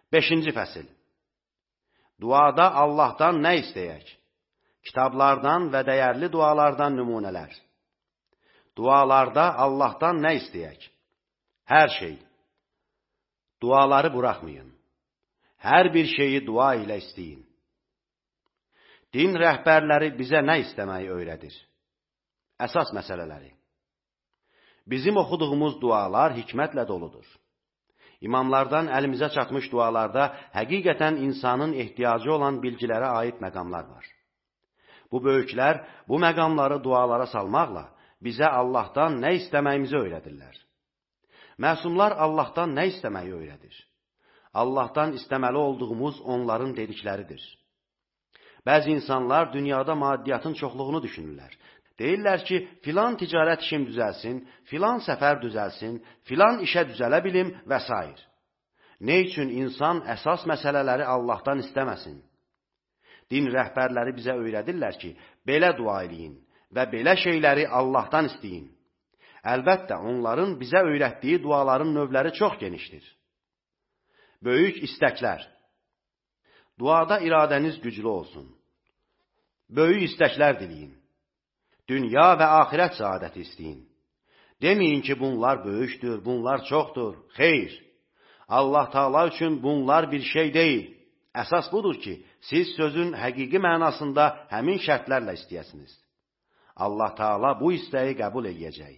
5-ci fəsil. Duada Allahdan nə istəyək? Kitablardan və dəyərli dualardan nümunələr. Dualarda Allahdan nə istəyək? Hər şey. Duaları buraxmayın. Hər bir şeyi dua ilə istəyin. Din rəhbərləri bizə nə istəməyi öyrədir? Əsas məsələləri. Bizim oxuduğumuz dualar hikmətlə doludur. İmamlardan əlimizə çatmış dualarda həqiqətən insanın ehtiyacı olan bilgilərə aid məqamlar var. Bu böyüklər bu məqamları dualara salmaqla bizə Allahdan nə istəməyimizi öyrədirlər. Məsumlar Allahdan nə istəməyi öyrədir? Allahdan istəməli olduğumuz onların dedikləridir. Bəzi insanlar dünyada maddiyyatın çoxluğunu düşünürlər. Deyirlər ki, filan ticarət işim düzəlsin, filan səfər düzəlsin, filan işə düzələ bilim və s. Ne üçün insan əsas məsələləri Allahdan istəməsin? Din rəhbərləri bizə öyrədirlər ki, belə dua eləyin və belə şeyləri Allahdan istəyin. Əlbəttə, onların bizə öyrətdiyi duaların növləri çox genişdir. Böyük istəklər. Duada iradəniz güclü olsun. Böyük istəklər diləyin. Dünya və axirət saadəti istəyin. Deməyin ki, bunlar böyükdür, bunlar çoxdur. Xeyr, Allah Taala üçün bunlar bir şey deyil. Əsas budur ki, siz sözün həqiqi mənasında həmin şərtlərlə istəyəsiniz. Allah Taala bu istəyi qəbul edəcək.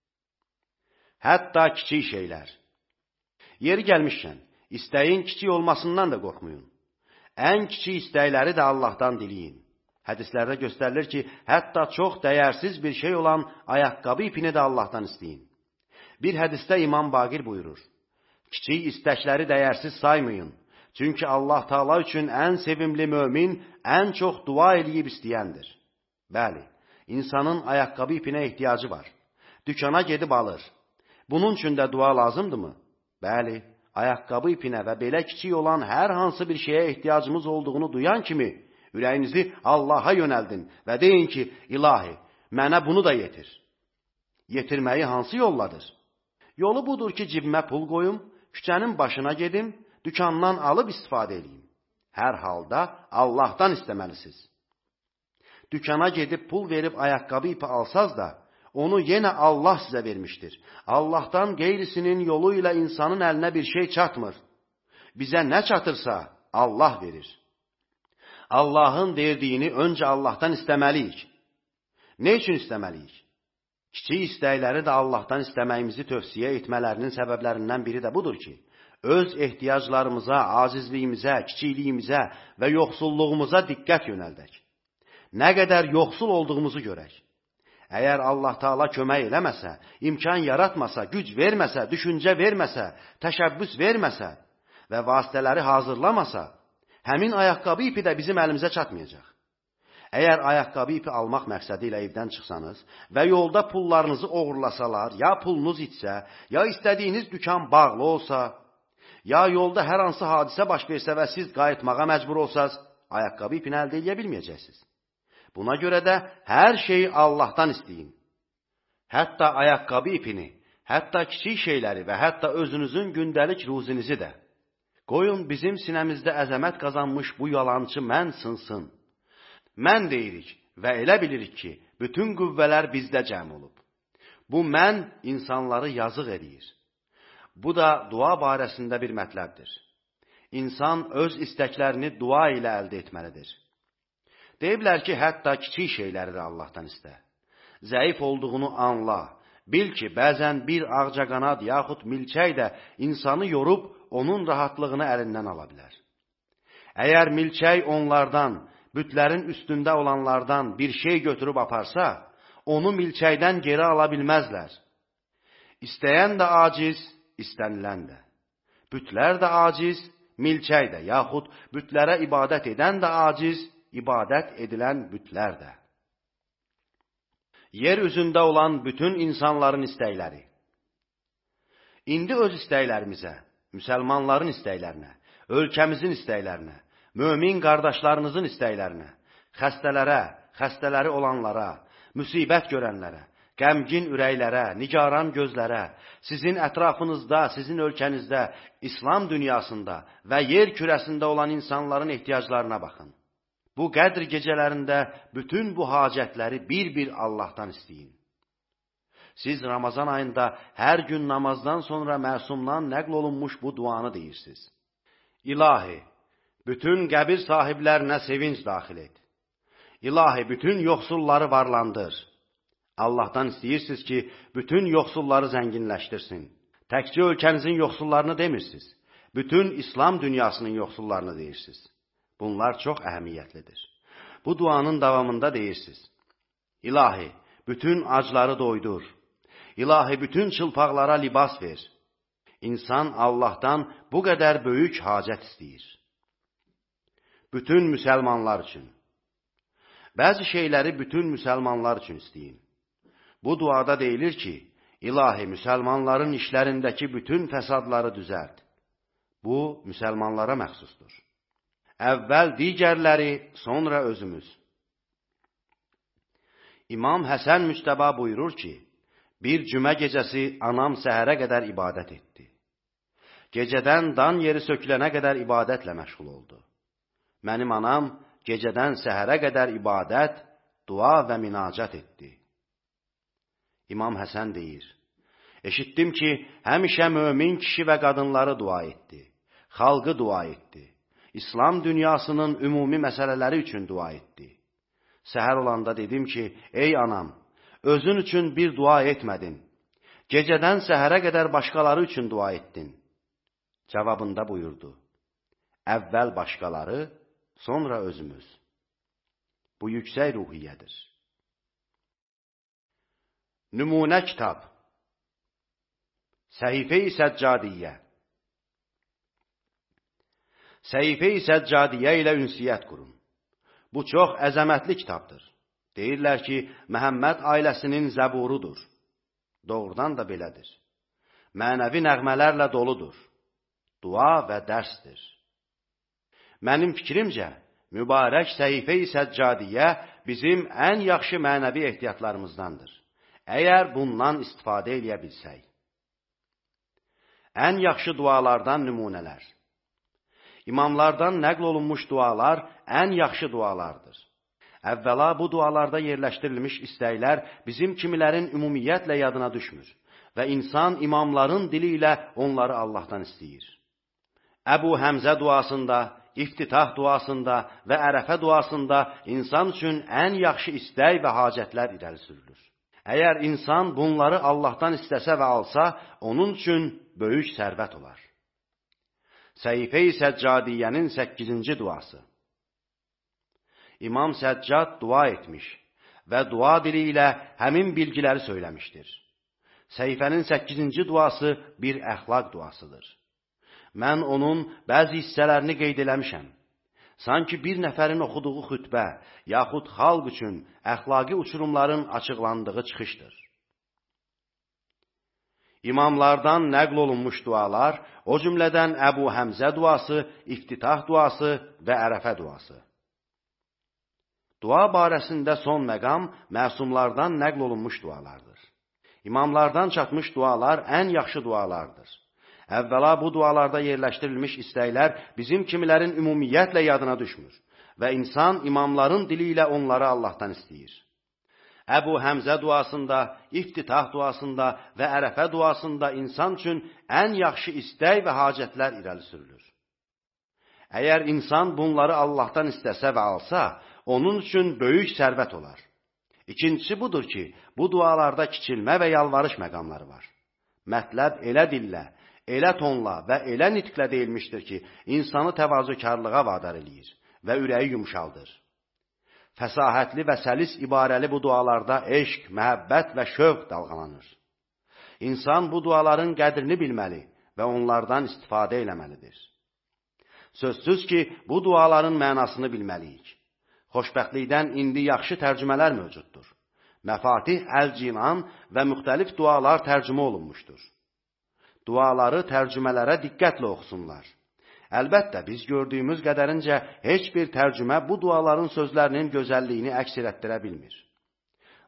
Hətta kiçik şeylər. Yeri gəlmişkən, istəyin kiçik olmasından da qorxmayın. Ən kiçik istəkləri də Allahdan diləyin. Hədislərdə göstərilir ki, hətta çox dəyərsiz bir şey olan ayaqqabı ipini də Allahdan istəyin. Bir hədisdə İmam Baqir buyurur, kiçik istəkləri dəyərsiz saymayın. Çünki Allah Taala üçün ən sevimli mömin, ən çox dua eləyib istəyəndir. Bəli, insanın ayaqqabı ipinə ehtiyacı var. Dükana gedib alır. Bunun üçün də dua lazımdırmı? Bəli, ayaqqabı ipinə və belə kiçik olan hər hansı bir şeyə ehtiyacımız olduğunu duyan kimi, ürəyinizi Allaha yönəldin və deyin ki, ilahi, mənə bunu da yetir. Yetirməyi hansı yolladır? Yolu budur ki, cibimə pul qoyum, küçənin başına gedim, dükandan alıb istifadə edeyim. Hər halda Allahdan istəməlisiniz. Dükana gedib pul verib ayaqqabı ipi alsaz da, onu yenə Allah sizə vermişdir. Allahdan qeyrisinin yolu ilə insanın əlinə bir şey çatmır. Bizə nə çatırsa Allah verir. Allahın verdiyini öncə Allahdan istəməliyik. Ne üçün istəməliyik? Kiçik istəkləri də Allahdan istəməyimizi tövsiyə etmələrinin səbəblərindən biri də budur ki, öz ehtiyaclarımıza, acizliyimizə, kiçikliyimizə və yoxsulluğumuza diqqət yönəldək. Nə qədər yoxsul olduğumuzu görək. Əgər Allah Taala kömək eləməsə, imkan yaratmasa, güc verməsə, düşüncə verməsə, təşəbbüs verməsə və vasitələri hazırlamasa, həmin ayaqqabı ipi də bizim əlimizə çatmayacaq. Əgər ayaqqabı ipi almaq məqsədi ilə evdən çıxsanız və yolda pullarınızı oğurlasalar, ya pulunuz itsə, ya istədiyiniz dükan bağlı olsa, ya yolda hər hansı hadisə baş versə və siz qayıtmağa məcbur olsaz, ayaqqabı ipini əldə edə bilməyəcəksiniz. Buna görə də hər şeyi Allahdan istəyin. Hətta ayaqqabı ipini, hətta kiçik şeyləri və hətta özünüzün gündəlik ruzinizi də. Qoyun bizim sinəmizdə əzəmət qazanmış bu yalançı mən sınsın. Mən deyirik və elə bilirik ki, bütün qüvvələr bizdə cəm olub. Bu mən insanları yazıq edir. Bu da dua barəsində bir mətləbdir. İnsan öz istəklərini dua ilə əldə etməlidir. Deyiblər ki, hətta kiçik şeyləri də Allahdan istə. Zəif olduğunu anla. Bil ki, bəzən bir ağcaqanad yaxud milçək də insanı yorub onun rahatlığını əlindən ala bilər. Əgər milçək onlardan, bütlərin üstündə olanlardan bir şey götürüb aparsa, onu milçəkdən geri ala bilməzlər. İstəyən də aciz, istənilən də. Bütlər də aciz, milçək də, yaxud bütlərə ibadət edən də aciz, ibadət edilən bütlər də. Yer üzündə olan bütün insanların istəkləri. İndi öz istəklərimizə, müsəlmanların istəklərinə, ölkəmizin istəklərinə, mömin qardaşlarınızın istəklərinə, xəstələrə, xəstələri olanlara, müsibət görənlərə, qəmgin ürəklərə, nigaran gözlərə, sizin ətrafınızda, sizin ölkənizdə, İslam dünyasında və yer kürəsində olan insanların ehtiyaclarına baxın. Bu qədr gecələrində bütün bu hacətləri bir-bir Allahdan istəyin. Siz Ramazan ayında hər gün namazdan sonra məsumdan nəql olunmuş bu duanı deyirsiniz. İlahi, bütün qəbir sahiblərinə sevinç daxil et. İlahi, bütün yoxsulları varlandır. Allahdan istəyirsiniz ki, bütün yoxsulları zənginləşdirsin. Təkcə ölkənizin yoxsullarını demirsiniz. Bütün İslam dünyasının yoxsullarını deyirsiniz. Bunlar çox əhəmiyyətlidir. Bu duanın davamında deyirsiniz. İlahi, bütün acları doydur. İlahi, bütün çılpaqlara libas ver. İnsan Allahdan bu qədər böyük hacət istəyir. Bütün müsəlmanlar üçün. Bəzi şeyləri bütün müsəlmanlar üçün istəyin. Bu duada deyilir ki, İlahi, müsəlmanların işlərindəki bütün fəsadları düzəlt. Bu, müsəlmanlara məxsusdur. Əvvəl digərləri, sonra özümüz. İmam Həsən Müctəba buyurur ki, bir cümə gecəsi anam səhərə qədər ibadət etdi. Gecədən dan yeri sökülənə qədər ibadətlə məşğul oldu. Mənim anam gecədən səhərə qədər ibadət, dua və minacat etdi. İmam Həsən deyir, eşitdim ki, həmişə mömin kişi və qadınları dua etdi, xalqı dua etdi, İslam dünyasının ümumi məsələləri üçün dua etdi. Səhər olanda dedim ki, ey anam, özün üçün bir dua etmədin, gecədən səhərə qədər başqaları üçün dua etdin. Cavabında buyurdu, əvvəl başqaları, sonra özümüz. Bu yüksək ruhiyyədir. Nümunə kitab Səhifə-i Səccadiyyə Səhifə-i Səccadiyyə ilə ünsiyyət qurun. Bu çox əzəmətli kitabdır. Deyirlər ki, Məhəmməd ailəsinin zəburudur. Doğrudan da belədir. Mənəvi nəğmələrlə doludur. Dua və dərsdir. Mənim fikrimcə, mübarək Səhifə-i Səccadiyyə bizim ən yaxşı mənəvi ehtiyatlarımızdandır. Əgər bundan istifadə eləyə bilsək. Ən yaxşı dualardan nümunələr. İmamlardan nəql olunmuş dualar ən yaxşı dualardır. Əvvəla bu dualarda yerləşdirilmiş istəklər bizim kimilərin ümumiyyətlə yadına düşmür və insan imamların dili ilə onları Allahdan istəyir. Əbu Həmzə duasında, İftitah duasında və Ərəfə duasında insan üçün ən yaxşı istək və hacətlər irəli sürülür. Əgər insan bunları Allahdan istəsə və alsa, onun üçün böyük sərvət olar. Səhifə-i Səccadiyyənin 8-ci duası. İmam Səccad dua etmiş və dua dili ilə həmin bilgiləri söyləmişdir. Səhifənin 8-ci duası bir əxlaq duasıdır. Mən onun bəzi hissələrini qeyd eləmişəm. Sanki bir nəfərin oxuduğu xütbə, yaxud xalq üçün əxlaqi uçurumların açıqlandığı çıxışdır. İmamlardan nəql olunmuş dualar, o cümlədən Əbu Həmzə duası, İftitah duası və Ərəfə duası. Dua barəsində son məqam məsumlardan nəql olunmuş dualardır. İmamlardan çatmış dualar ən yaxşı dualardır. Əvvəla bu dualarda yerləşdirilmiş istəklər bizim kimilərin ümumiyyətlə yadına düşmür və insan imamların dili ilə onları Allahdan istəyir. Əbu Həmzə duasında, İftitah duasında və Ərəfə duasında insan üçün ən yaxşı istək və hacətlər irəli sürülür. Əgər insan bunları Allahdan istəsə və alsa, onun üçün böyük sərvət olar. İkincisi budur ki, bu dualarda kiçilmə və yalvarış məqamları var. Mətləb elə dillə, elə tonla və elə nitqlə deyilmişdir ki, insanı təvazökarlığa vadar eləyir və ürəyi yumşaldır. Fəsahətli və səlis ibarəli bu dualarda eşq, məhəbbət və şövq dalğalanır. İnsan bu duaların qədrini bilməli və onlardan istifadə eləməlidir. Sözsüz ki, bu duaların mənasını bilməliyik. Xoşbəxtlikdən indi yaxşı tərcümələr mövcuddur. Məfatih Əl-Cinan və müxtəlif dualar tərcümə olunmuşdur. Duaları tərcümələrə diqqətlə oxusunlar. Əlbəttə, biz gördüyümüz qədərincə heç bir tərcümə bu duaların sözlərinin gözəlliyini əks etdirə bilmir.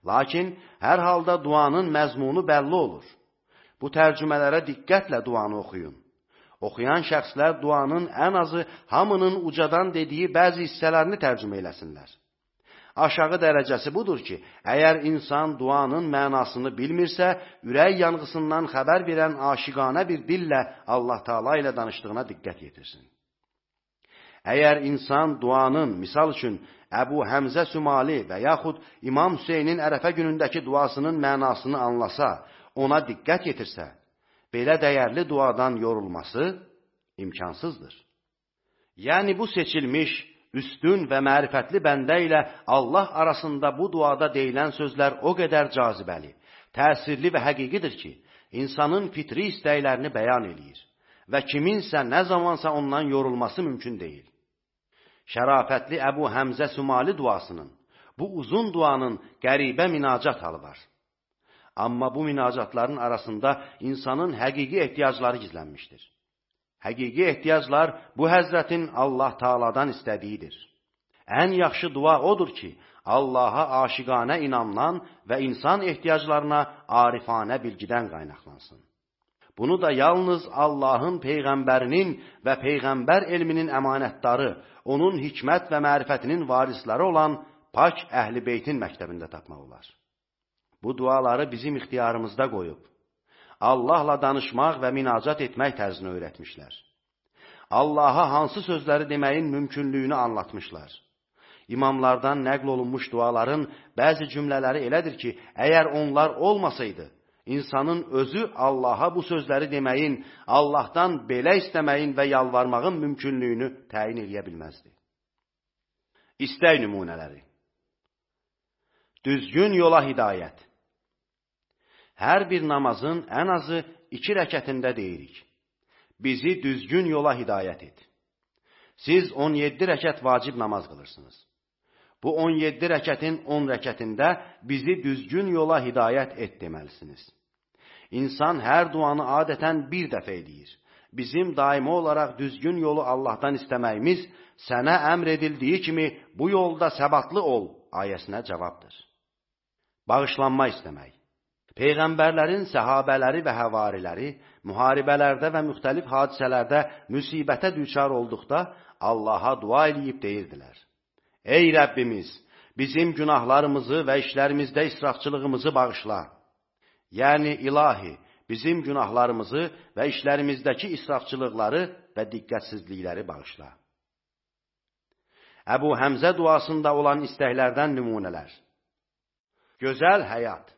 Lakin hər halda duanın məzmunu bəlli olur. Bu tərcümələrə diqqətlə duanı oxuyun. Oxuyan şəxslər duanın ən azı hamının ucadan dediyi bəzi hissələrini tərcümə eləsinlər. Aşağı dərəcəsi budur ki, əgər insan duanın mənasını bilmirsə, ürək yanğısından xəbər verən aşiqanə bir dillə Allah Taala ilə danışdığına diqqət yetirsin. Əgər insan duanın, misal üçün, Əbu Həmzə Sümali və yaxud İmam Hüseynin Ərəfə günündəki duasının mənasını anlasa, ona diqqət yetirsə, belə dəyərli duadan yorulması imkansızdır. Yəni bu seçilmiş, üstün və mərifətli bəndə ilə Allah arasında bu duada deyilən sözlər o qədər cazibəli, təsirli və həqiqidir ki, insanın fitri istəklərini bəyan eləyir və kiminsə nə zamansa ondan yorulması mümkün deyil. Şərafətli Əbu Həmzə Sümali duasının, bu uzun duanın qəribə minacat halı var. Amma bu minacatların arasında insanın həqiqi ehtiyacları gizlənmişdir. Həqiqi ehtiyaclar bu Həzrətin Allah Taala'dan istədiyidir. Ən yaxşı dua odur ki, Allaha aşiqanə inandan və insan ehtiyaclarına arifanə bilgidən qaynaqlansın. Bunu da yalnız Allahın Peyğəmbərinin və Peyğəmbər elminin əmanətdarı, onun hikmət və mərifətinin varisləri olan pak Əhl-i Beytin məktəbində tapmaq olar. Bu duaları bizim ixtiyarımızda qoyub, Allahla danışmaq və minacat etmək tərzini öyrətmişlər. Allaha hansı sözləri deməyin mümkünlüyünü anlatmışlar. İmamlardan nəql olunmuş duaların bəzi cümlələri elədir ki, əgər onlar olmasaydı, insanın özü Allaha bu sözləri deməyin, Allahdan belə istəməyin və yalvarmağın mümkünlüyünü təyin eləyə bilməzdi. İstək nümunələri. Düzgün yola hidayət. Hər bir namazın ən azı 2 rəkətində deyirik. Bizi düzgün yola hidayət et. Siz 17 rəkət vacib namaz qılırsınız. Bu 17 rəkətin 10 rəkətində bizi düzgün yola hidayət et deməlisiniz. İnsan hər duanı adətən bir dəfə edir. Bizim daimi olaraq düzgün yolu Allahdan istəməyimiz sənə əmr edildiyi kimi bu yolda səbatlı ol ayəsinə cavabdır. Bağışlanma istəmək. Peyğəmbərlərin səhabələri və həvariləri müharibələrdə və müxtəlif hadisələrdə müsibətə düçar olduqda Allaha dua eləyib deyirdilər. Ey Rəbbimiz, bizim günahlarımızı və işlərimizdə israfçılığımızı bağışla. Yəni ilahi, bizim günahlarımızı və işlərimizdəki israfçılıqları və diqqətsizlikləri bağışla. Əbu Həmzə duasında olan istəklərdən nümunələr. Gözəl həyat.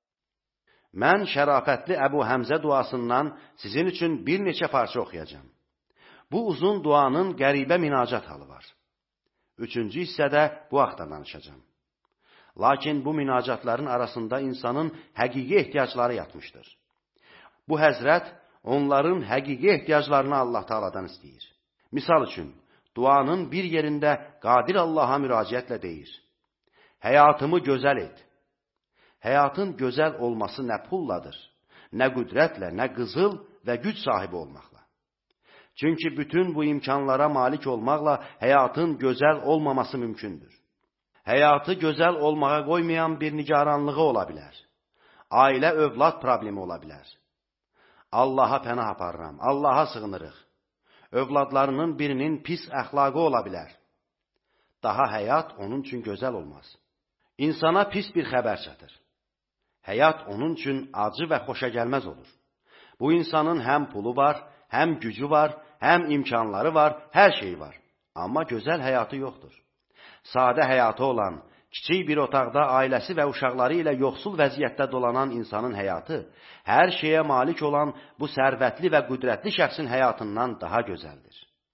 Mən şərafətli Əbu Həmzə duasından sizin üçün bir neçə parça oxuyacağım. Bu uzun duanın qəribə minacat halı var. 3-cü hissədə bu haqda danışacağım. Lakin bu minacatların arasında insanın həqiqi ehtiyacları yatmışdır. Bu həzrət onların həqiqi ehtiyaclarını Allah Taala'dan istəyir. Misal üçün, duanın bir yerində Qadir Allaha müraciətlə deyir. Həyatımı gözəl et. Həyatın gözəl olması nə pulladır, nə qüdrətlə, nə qızıl və güc sahibi olmaqla. Çünki bütün bu imkanlara malik olmaqla həyatın gözəl olmaması mümkündür. Həyatı gözəl olmağa qoymayan bir nigaranlığı ola bilər. Ailə övlad problemi ola bilər. Allaha pənah aparıram, Allaha sığınırıq. Övladlarının birinin pis əxlaqı ola bilər. Daha həyat onun üçün gözəl olmaz. İnsana pis bir xəbər çatır. Həyat onun üçün acı və xoşagəlməz olur. Bu insanın həm pulu var, həm gücü var, həm imkanları var, hər şey var. Amma gözəl həyatı yoxdur. Sadə həyatı olan, kiçik bir otaqda ailəsi və uşaqları ilə yoxsul vəziyyətdə dolanan insanın həyatı, hər şeyə malik olan bu sərvətli və qüdrətli şəxsin həyatından daha gözəldir.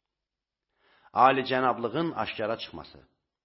Alicənablığın aşkara çıxması.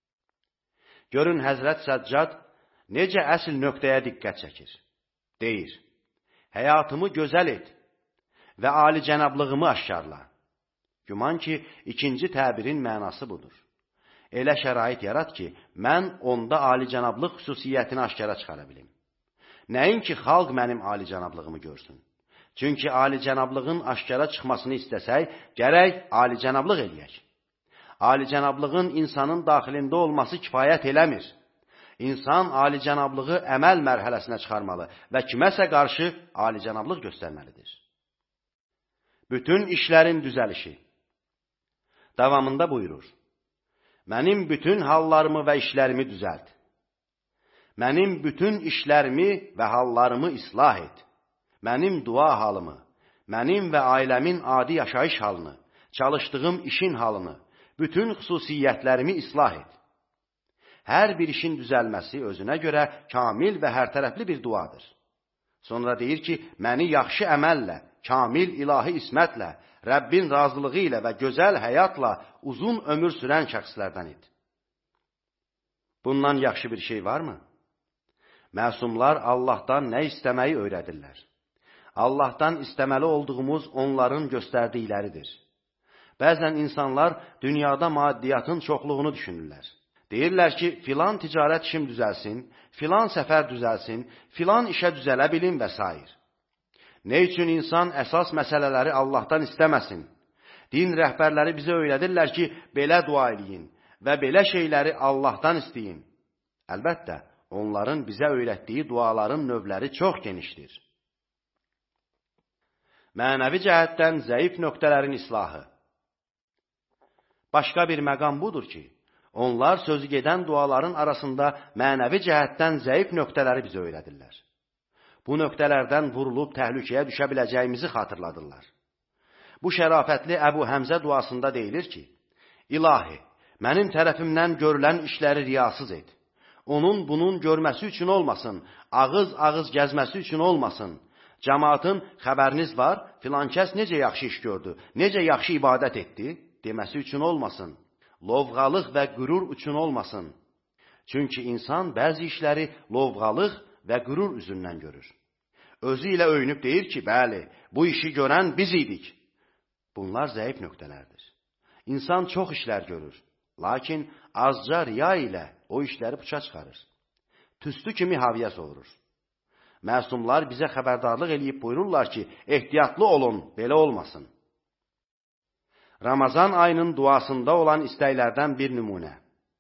Görün, Həzrət Səccad necə əsl nöqtəyə diqqət çəkir. Deyir, həyatımı gözəl et və alicənablığımı aşkarla. Güman ki, ikinci təbirin mənası budur. Elə şərait yarat ki, mən onda alicənablıq xüsusiyyətini aşkara çıxara bilim. Nəinki xalq mənim alicənablığımı görsün. Çünki alicənablığın aşkara çıxmasını istəsək, gərək alicənablıq eləyək. Alicənablığın insanın daxilində olması kifayət eləmir. İnsan alicənablığı əməl mərhələsinə çıxarmalı və kiməsə qarşı alicənablıq göstərməlidir. Bütün işlərin düzəlişi. Davamında buyurur: Mənim bütün hallarımı və işlərimi düzəlt. Mənim bütün işlərimi və hallarımı islah et. Mənim dua halımı, mənim və ailəmin adi yaşayış halını, çalışdığım işin halını, bütün xüsusiyyətlərimi islah et. Hər bir işin düzəlməsi özünə görə kamil və hərtərəfli bir duadır. Sonra deyir ki, məni yaxşı əməllə, kamil ilahi ismətlə, Rəbbin razılığı ilə və gözəl həyatla uzun ömür sürən şəxslərdən et. Bundan yaxşı bir şey varmı? Məsumlar Allahdan nə istəməyi öyrədirlər. Allahdan istəməli olduğumuz onların göstərdikləridir. Bəzən insanlar dünyada maddiyyatın çoxluğunu düşünürlər. Deyirlər ki, filan ticarət işim düzəlsin, filan səfər düzəlsin, filan işə düzələ bilim və s. Nə üçün insan əsas məsələləri Allahdan istəməsin? Din rəhbərləri bizə öyrədirlər ki, belə dua eləyin və belə şeyləri Allahdan istəyin. Əlbəttə, onların bizə öyrətdiyi duaların növləri çox genişdir. Mənəvi cəhətdən zəif nöqtələrin islahı. Başqa bir məqam budur ki, onlar sözü gedən duaların arasında mənəvi cəhətdən zəif nöqtələri bizə öyrədirlər. Bu nöqtələrdən vurulub təhlükəyə düşə biləcəyimizi xatırladırlar. Bu şərafətli Əbu Həmzə duasında deyilir ki, İlahi, mənim tərəfimdən görülən işləri riyasız et. Onun bunun görməsi üçün olmasın, ağız gəzməsi üçün olmasın. Cəmaatın xəbəriniz var, filan kəs necə yaxşı iş gördü, necə yaxşı ibadət etdi, deməsi üçün olmasın. Lovğalıq və qürur üçün olmasın. Çünki insan bəzi işləri lovğalıq və qürur üzündən görür. Özü ilə öyünüb deyir ki, bəli, bu işi görən biz idik. Bunlar zəif nöqtələrdir. İnsan çox işlər görür, lakin azca riya ilə o işləri puça çıxarır. Tüstü kimi haviyə sovurur. Məsumlar bizə xəbərdarlıq eləyib buyururlar ki, ehtiyatlı olun, belə olmasın. Ramazan ayının duasında olan istəklərdən bir nümunə.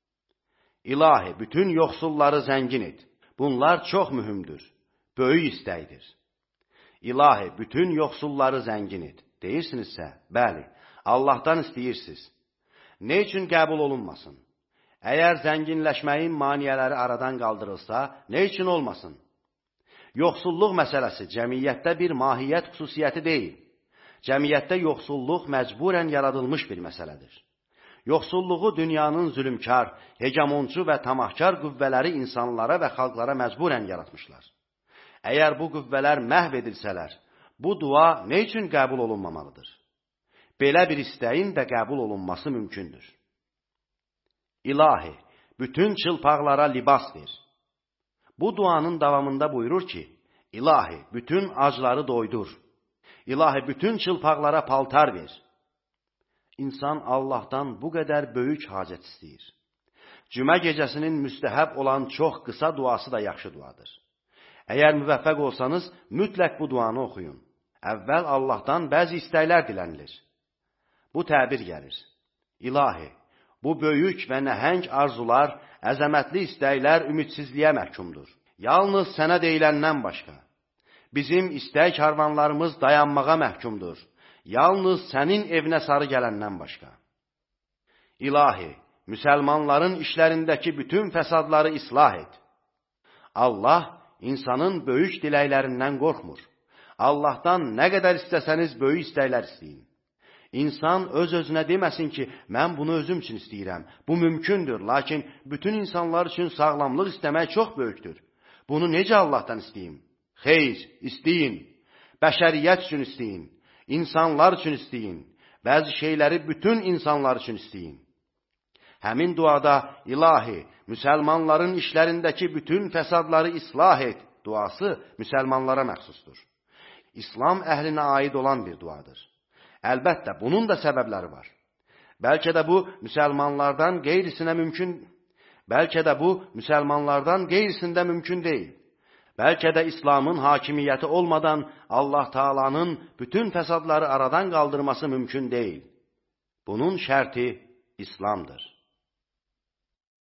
İlahi, bütün yoxsulları zəngin et. Bunlar çox mühümdür, böyük istəkdir. İlahi, bütün yoxsulları zəngin et. Deyirsinizsə, bəli, Allahdan istəyirsiniz. Ne üçün qəbul olunmasın? Əgər zənginləşməyin maniyələri aradan qaldırılsa, ne üçün olmasın? Yoxsulluq məsələsi cəmiyyətdə bir mahiyyət xüsusiyyəti deyil. Cəmiyyətdə yoxsulluq məcburən yaradılmış bir məsələdir. Yoxsulluğu dünyanın zülümkar, hegemoncu və tamahkar qüvvələri insanlara və xalqlara məcburən yaratmışlar. Əgər bu qüvvələr məhv edilsələr, bu dua ne üçün qəbul olunmamalıdır? Belə bir istəyin də qəbul olunması mümkündür. İlahi, bütün çılpaqlara libas ver. Bu duanın davamında buyurur ki, İlahi, bütün acları doydur. İlahi, bütün çılpaqlara paltar ver. İnsan Allahdan bu qədər böyük hacət istəyir. Cümə gecəsinin müstəhəb olan çox qısa duası da yaxşı duadır. Əgər müvəffəq olsanız, mütləq bu duanı oxuyun. Əvvəl Allahdan bəzi istəklər dilənilir. Bu təbir gəlir. İlahi, bu böyük və nəhəng arzular, əzəmətli istəklər ümidsizliyə məhkumdur. Yalnız sənə deyiləndən başqa. Bizim istək karvanlarımız dayanmağa məhkumdur. Yalnız sənin evinə sarı gələndən başqa. İlahi, müsəlmanların işlərindəki bütün fəsadları islah et. Allah insanın böyük diləklərindən qorxmur. Allahdan nə qədər istəsəniz böyük istəklər istəyin. İnsan öz-özünə deməsin ki, mən bunu özüm üçün istəyirəm. Bu mümkündür, lakin bütün insanlar üçün sağlamlıq istəmək çox böyükdür. Bunu necə Allahdan istəyim? Xeyr, istəyin. Bəşəriyyət üçün istəyin. İnsanlar üçün istəyin. Bəzi şeyləri bütün insanlar üçün istəyin. Həmin duada İlahi, müsəlmanların işlərindəki bütün fəsadları islah et duası müsəlmanlara məxsusdur. İslam əhlinə aid olan bir duadır. Əlbəttə, bunun da səbəbləri var. Bəlkə də bu müsəlmanlardan qeyrisində mümkün deyil. Bəlkə də İslamın hakimiyyəti olmadan Allah Taala'nın bütün fəsadları aradan qaldırması mümkün deyil. Bunun şərti İslamdır.